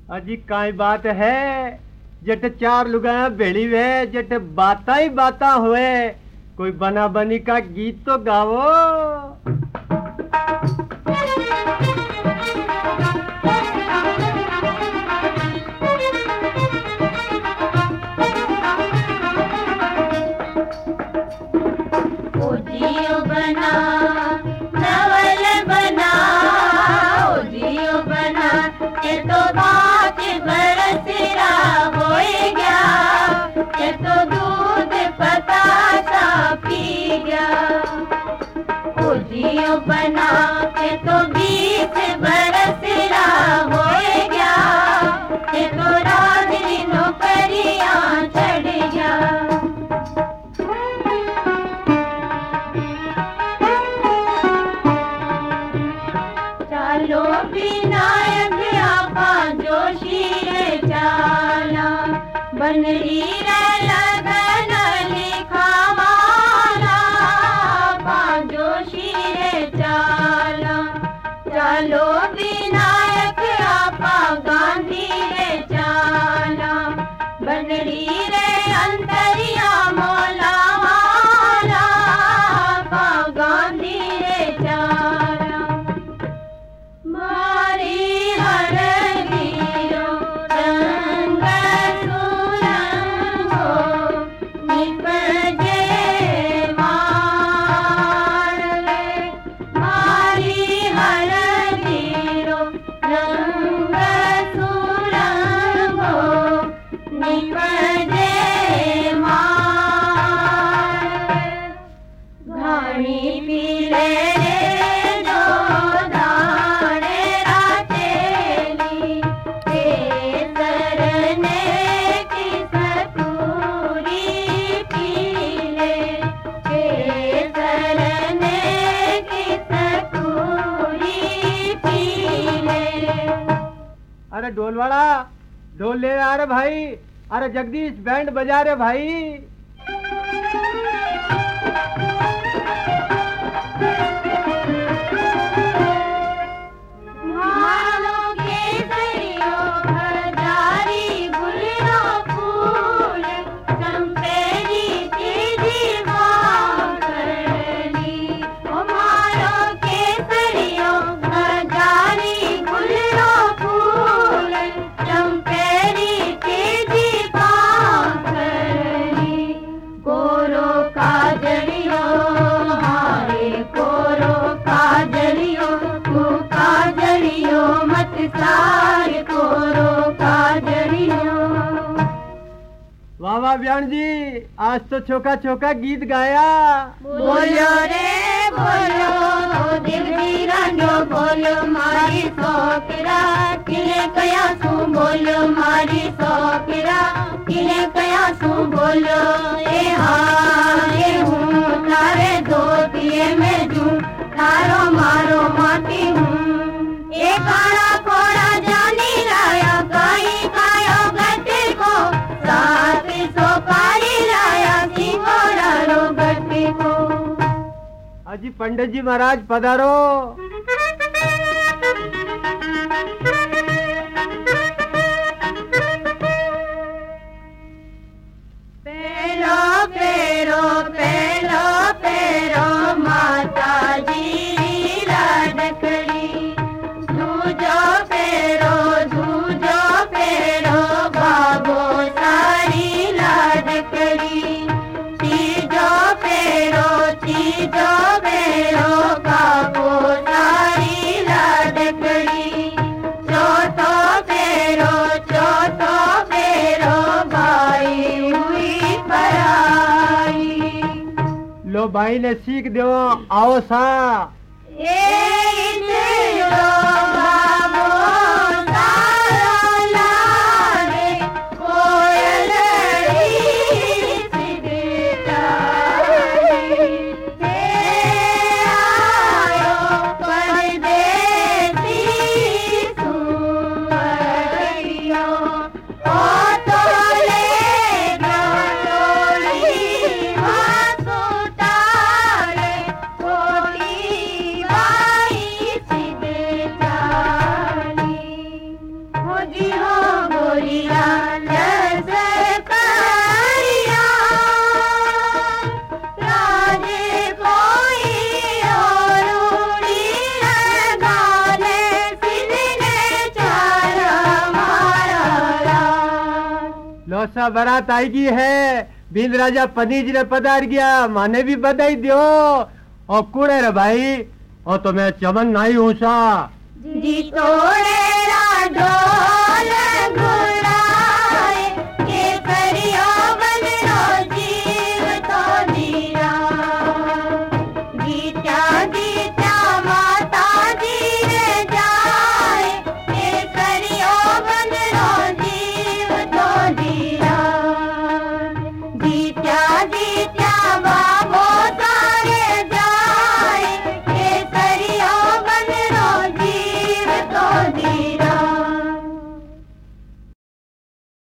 अजी काई बात है जट चार लुगाया भेड़ी वे जट बाता ही बाता हुए कोई बना बनी का गीत तो गावो। बना के तो 20 बरस हो गया के तो राजनी नौकरियां चढ़ गया। चालो विनायक आपा जोशी रे चाला बनरी रे लगन लिखावाला आपा जोशी रे चाला। चालो विनायक आपा गांधी रे चाला बनरी रे अंतरिया मोला वाला आपा गांधी रे चाला। मारी हर वीरो रंग सुरंगो निपजे मारे मारी हर वीरो रंग सुरंगो निपजे मारे। घाणी पीले अरे ढोल वाला ढोल ले आ रे भाई। अरे जगदीश बैंड बजा रे भाई। वाह वाह ब्यान जी आज तो छोका छोका गीत गाया। बोलो रे बोलो देवजी रांझो बोलो मारी सोकरा किले कया सू बोलो मारी सोकरा किले कया सू बोलो ए हाँ ये हूँ तारे दोतिये में जूँ तारो मारो माटी हूँ। ए काला कोड़ा जानी लाया काई कायो गटे को साथ सो पारी लाया सिंगोड़ा रो गटे को। अजी पंडित जी महाराज पधारो। पेलो पेरो पेलो पेरो माता जी लाडकड़ी दूजो पेरो बाबो सारी लाडकड़ी। तीजो पेरो बाबो सारी लाडकड़ी। चौथो पेरो भाई हुई पराई। लो भाई ने सीख दो आओ सा। जी हो गोरिया लस करिया राजे कोई और उड़ी लगाले सीधे चार मारा लोसा बारात आएगी है बिंद राजा पनीज ने पधार गया माने भी बधाई दियो और कुड़े रे भाई और तो मैं चमन नहीं हूँ सा जी तोड़े